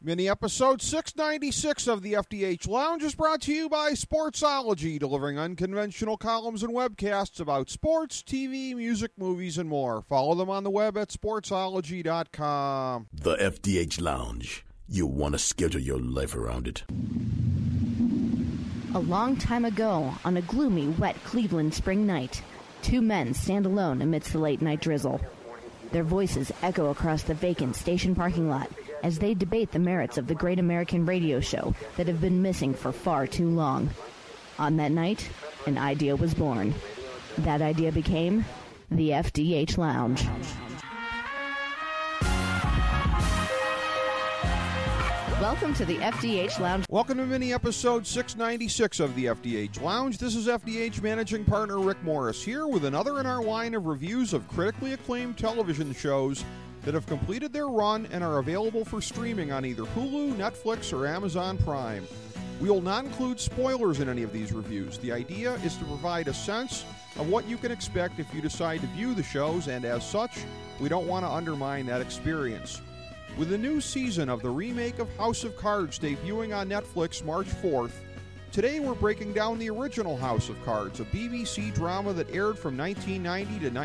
Mini-episode 696 of the FDH Lounge is brought to you by Sportsology, delivering unconventional columns and webcasts about sports, TV, music, movies, and more. Follow them on the web at sportsology.com. The FDH Lounge. You'll want to schedule your life around it. A long time ago, on a gloomy, wet Cleveland spring night, two men stand alone amidst the late-night drizzle. Their voices echo across the vacant station parking lot as they debate the merits of the great American radio show that have been missing for far too long. On that night, an idea was born. That idea became the FDH Lounge. Welcome to the FDH Lounge. Welcome to mini-episode 696 of the FDH Lounge. This is FDH Managing Partner Rick Morris here with another in our line of reviews of critically acclaimed television shows that have completed their run and are available for streaming on either Hulu, Netflix, or Amazon Prime. We will not include spoilers in any of these reviews. The idea is to provide a sense of what you can expect if you decide to view the shows, and as such, we don't want to undermine that experience. With the new season of the remake of House of Cards debuting on Netflix March 4th, today we're breaking down the original House of Cards, a BBC drama that aired from 1990 to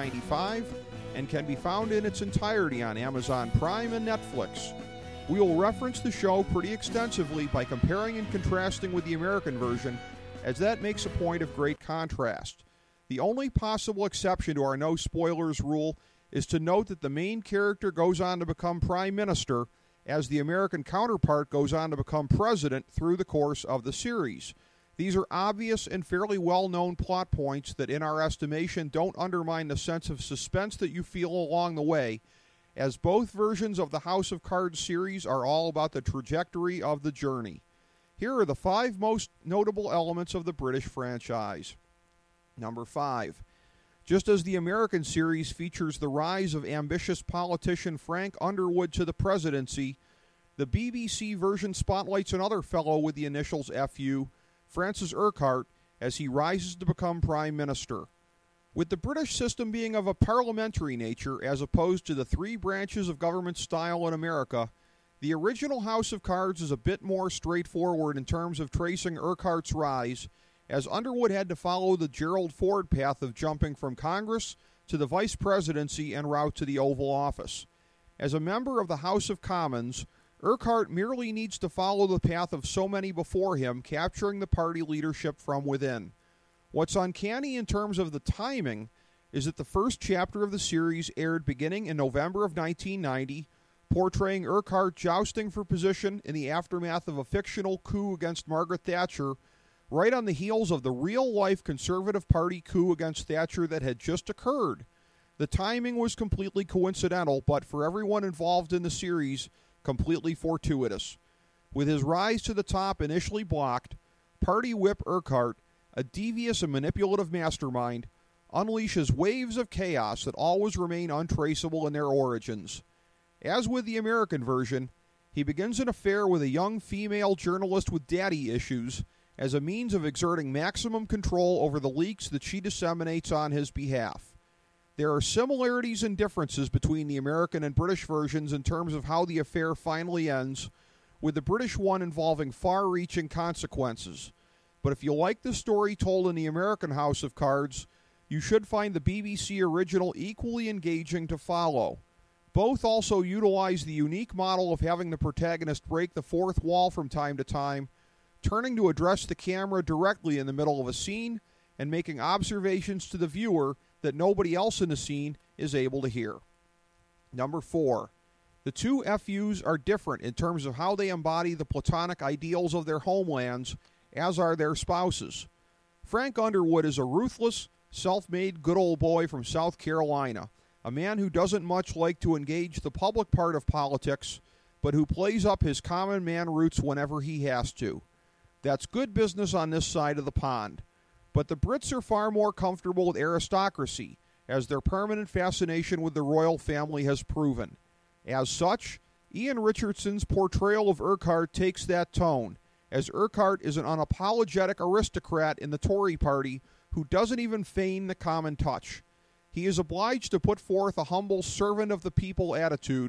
1995 and can be found in its entirety on Amazon Prime and Netflix. We will reference the show pretty extensively by comparing and contrasting with the American version, as that makes a point of great contrast. The only possible exception to our no spoilers rule is to note that the main character goes on to become Prime Minister, as the American counterpart goes on to become President through the course of the series. These are obvious and fairly well-known plot points that, in our estimation, don't undermine the sense of suspense that you feel along the way, as both versions of the House of Cards series are all about the trajectory of the journey. Here are the 5 most notable elements of the British franchise. Number 5. Just as the American series features the rise of ambitious politician Frank Underwood to the presidency, the BBC version spotlights another fellow with the initials FU, Francis Urquhart, as he rises to become Prime Minister. With the British system being of a parliamentary nature as opposed to the 3 branches of government style in America, the original House of Cards is a bit more straightforward in terms of tracing Urquhart's rise, as Underwood had to follow the Gerald Ford path of jumping from Congress to the vice presidency en route to the Oval Office. As a member of the House of Commons, Urquhart merely needs to follow the path of so many before him, capturing the party leadership from within. What's uncanny in terms of the timing is that the first chapter of the series aired beginning in November of 1990, portraying Urquhart jousting for position in the aftermath of a fictional coup against Margaret Thatcher, right on the heels of the real-life Conservative Party coup against Thatcher that had just occurred. The timing was completely coincidental, but for everyone involved in the series, completely fortuitous. With his rise to the top initially blocked, Party Whip Urquhart, a devious and manipulative mastermind, unleashes waves of chaos that always remain untraceable in their origins. As with the American version, he begins an affair with a young female journalist with daddy issues as a means of exerting maximum control over the leaks that she disseminates on his behalf. There are similarities and differences between the American and British versions in terms of how the affair finally ends, with the British one involving far-reaching consequences. But if you like the story told in the American House of Cards, you should find the BBC original equally engaging to follow. Both also utilize the unique model of having the protagonist break the fourth wall from time to time, turning to address the camera directly in the middle of a scene and making observations to the viewer that nobody else in the scene is able to hear. Number 4. The two FUs are different in terms of how they embody the platonic ideals of their homelands, as are their spouses. Frank Underwood is a ruthless, self-made good old boy from South Carolina, a man who doesn't much like to engage the public part of politics, but who plays up his common man roots whenever he has to. That's good business on this side of the pond. But the Brits are far more comfortable with aristocracy, as their permanent fascination with the royal family has proven. As such, Ian Richardson's portrayal of Urquhart takes that tone, as Urquhart is an unapologetic aristocrat in the Tory party who doesn't even feign the common touch. He is obliged to put forth a humble servant of the people attitude,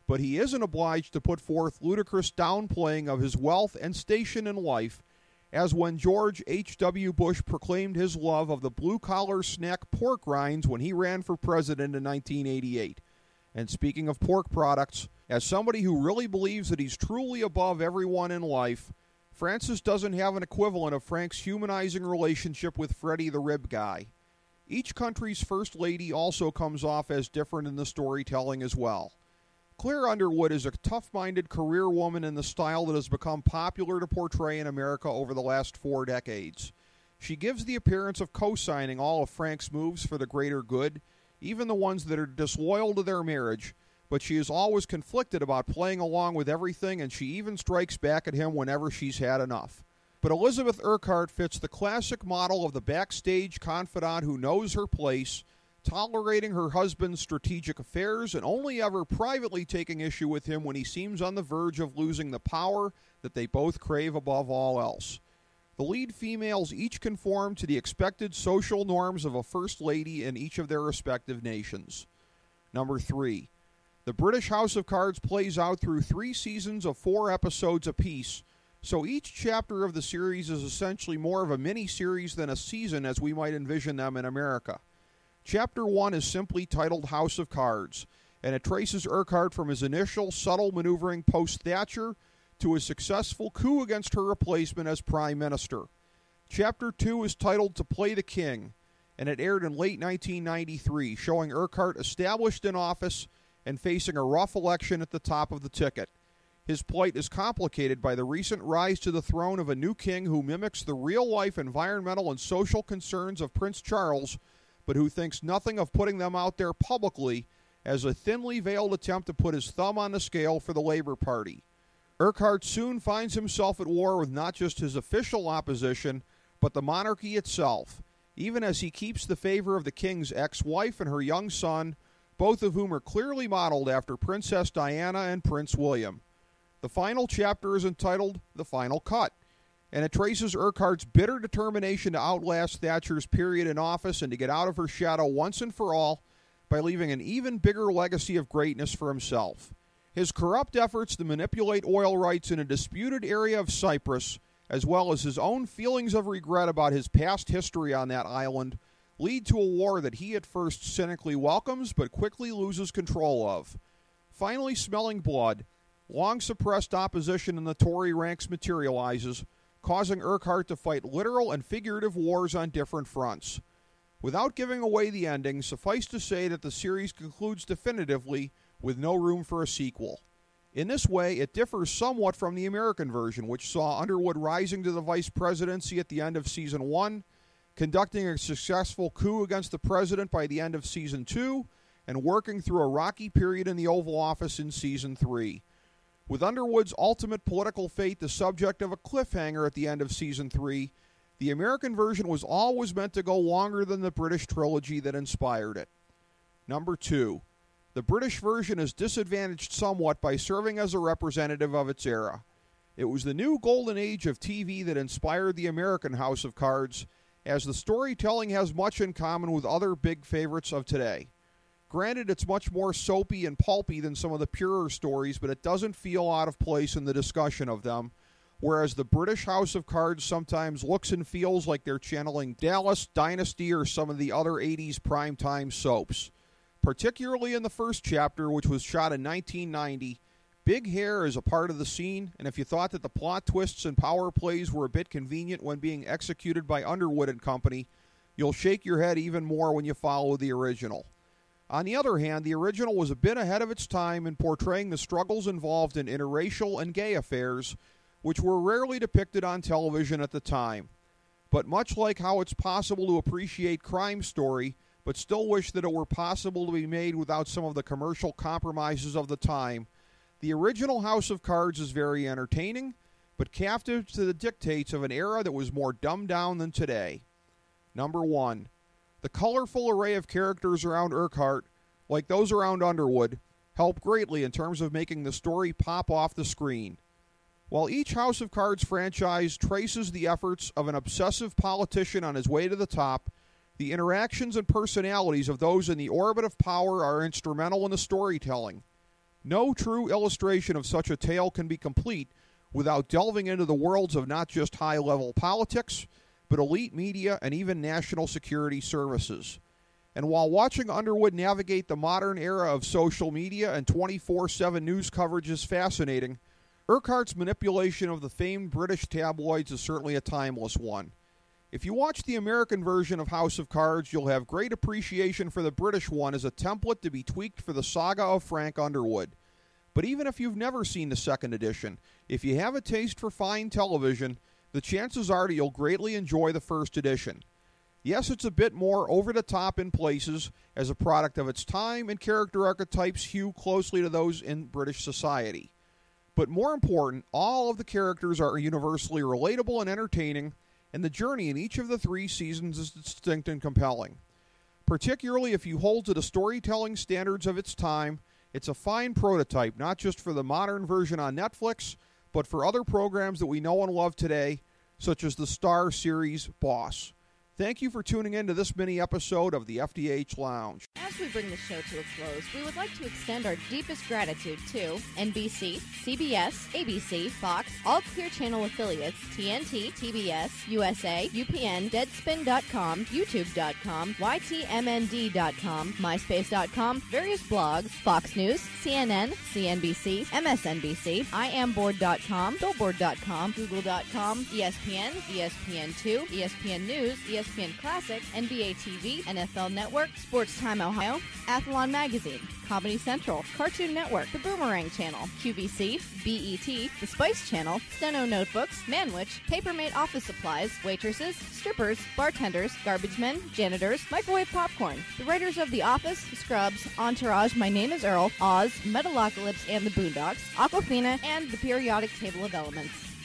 but he isn't obliged to put forth ludicrous downplaying of his wealth and station in life, as when George H.W. Bush proclaimed his love of the blue-collar snack pork rinds when he ran for president in 1988. And speaking of pork products, as somebody who really believes that he's truly above everyone in life, Francis doesn't have an equivalent of Frank's humanizing relationship with Freddie the Rib Guy. Each country's first lady also comes off as different in the storytelling as well. Claire Underwood is a tough-minded career woman in the style that has become popular to portray in America over the last 4 decades. She gives the appearance of co-signing all of Frank's moves for the greater good, even the ones that are disloyal to their marriage, but she is always conflicted about playing along with everything, and she even strikes back at him whenever she's had enough. But Elizabeth Urquhart fits the classic model of the backstage confidant who knows her place, tolerating her husband's strategic affairs and only ever privately taking issue with him when he seems on the verge of losing the power that they both crave above all else. The lead females each conform to the expected social norms of a first lady in each of their respective nations. Number 3. The British House of Cards plays out through 3 seasons of 4 episodes apiece, so each chapter of the series is essentially more of a mini-series than a season as we might envision them in America. Chapter 1 is simply titled House of Cards, and it traces Urquhart from his initial subtle maneuvering post-Thatcher to his successful coup against her replacement as Prime Minister. Chapter 2 is titled To Play the King, and it aired in late 1993, showing Urquhart established in office and facing a rough election at the top of the ticket. His plight is complicated by the recent rise to the throne of a new king who mimics the real-life environmental and social concerns of Prince Charles, but who thinks nothing of putting them out there publicly as a thinly veiled attempt to put his thumb on the scale for the Labour Party. Urquhart soon finds himself at war with not just his official opposition, but the monarchy itself, even as he keeps the favor of the king's ex-wife and her young son, both of whom are clearly modeled after Princess Diana and Prince William. The final chapter is entitled The Final Cut, and it traces Urquhart's bitter determination to outlast Thatcher's period in office and to get out of her shadow once and for all by leaving an even bigger legacy of greatness for himself. His corrupt efforts to manipulate oil rights in a disputed area of Cyprus, as well as his own feelings of regret about his past history on that island, lead to a war that he at first cynically welcomes but quickly loses control of. Finally smelling blood, long-suppressed opposition in the Tory ranks materializes, causing Urquhart to fight literal and figurative wars on different fronts. Without giving away the ending, suffice to say that the series concludes definitively with no room for a sequel. In this way, it differs somewhat from the American version, which saw Underwood rising to the vice presidency at the end of Season 1, conducting a successful coup against the president by the end of Season 2, and working through a rocky period in the Oval Office in Season 3. With Underwood's ultimate political fate the subject of a cliffhanger at the end of Season 3, the American version was always meant to go longer than the British trilogy that inspired it. Number 2. The British version is disadvantaged somewhat by serving as a representative of its era. It was the new golden age of TV that inspired the American House of Cards, as the storytelling has much in common with other big favorites of today. Granted, it's much more soapy and pulpy than some of the purer stories, but it doesn't feel out of place in the discussion of them, whereas the British House of Cards sometimes looks and feels like they're channeling Dallas, Dynasty, or some of the other 80s primetime soaps. Particularly in the first chapter, which was shot in 1990, big hair is a part of the scene, and if you thought that the plot twists and power plays were a bit convenient when being executed by Underwood and company, you'll shake your head even more when you follow the original. On the other hand, the original was a bit ahead of its time in portraying the struggles involved in interracial and gay affairs, which were rarely depicted on television at the time. But much like how it's possible to appreciate crime story, but still wish that it were possible to be made without some of the commercial compromises of the time, the original House of Cards is very entertaining, but captive to the dictates of an era that was more dumbed down than today. Number 1. The colorful array of characters around Urquhart, like those around Underwood, help greatly in terms of making the story pop off the screen. While each House of Cards franchise traces the efforts of an obsessive politician on his way to the top, the interactions and personalities of those in the orbit of power are instrumental in the storytelling. No true illustration of such a tale can be complete without delving into the worlds of not just high-level politics, but elite media and even national security services. And while watching Underwood navigate the modern era of social media and 24/7 news coverage is fascinating, Urquhart's manipulation of the famed British tabloids is certainly a timeless one. If you watch the American version of House of Cards, you'll have great appreciation for the British one as a template to be tweaked for the saga of Frank Underwood. But even if you've never seen the second edition, if you have a taste for fine television, the chances are that you'll greatly enjoy the first edition. Yes, it's a bit more over-the-top in places as a product of its time, and character archetypes hew closely to those in British society. But more important, all of the characters are universally relatable and entertaining, and the journey in each of the 3 seasons is distinct and compelling. Particularly if you hold to the storytelling standards of its time, it's a fine prototype, not just for the modern version on Netflix, but for other programs that we know and love today, such as the Star series Boss. Thank you for tuning in to this mini-episode of the FDH Lounge. As we bring the show to a close, we would like to extend our deepest gratitude to NBC, CBS, ABC, Fox, all Clear Channel affiliates, TNT, TBS, USA, UPN, Deadspin.com, YouTube.com, YTMND.com, MySpace.com, various blogs, Fox News, CNN, CNBC, MSNBC, IamBoard.com, Billboard.com, Google.com, ESPN, ESPN2, ESPN News, ESPN Classic, NBA TV, NFL Network, Sports Time Ohio, Athlon Magazine, Comedy Central, Cartoon Network, The Boomerang Channel, QVC, BET, The Spice Channel, Steno Notebooks, Manwich, Papermate Office Supplies, Waitresses, Strippers, Bartenders, Garbage Men, Janitors, Microwave Popcorn, the writers of The Office, Scrubs, Entourage, My Name is Earl, Oz, Metalocalypse and the Boondocks, Aquafina, and The Periodic Table of Elements.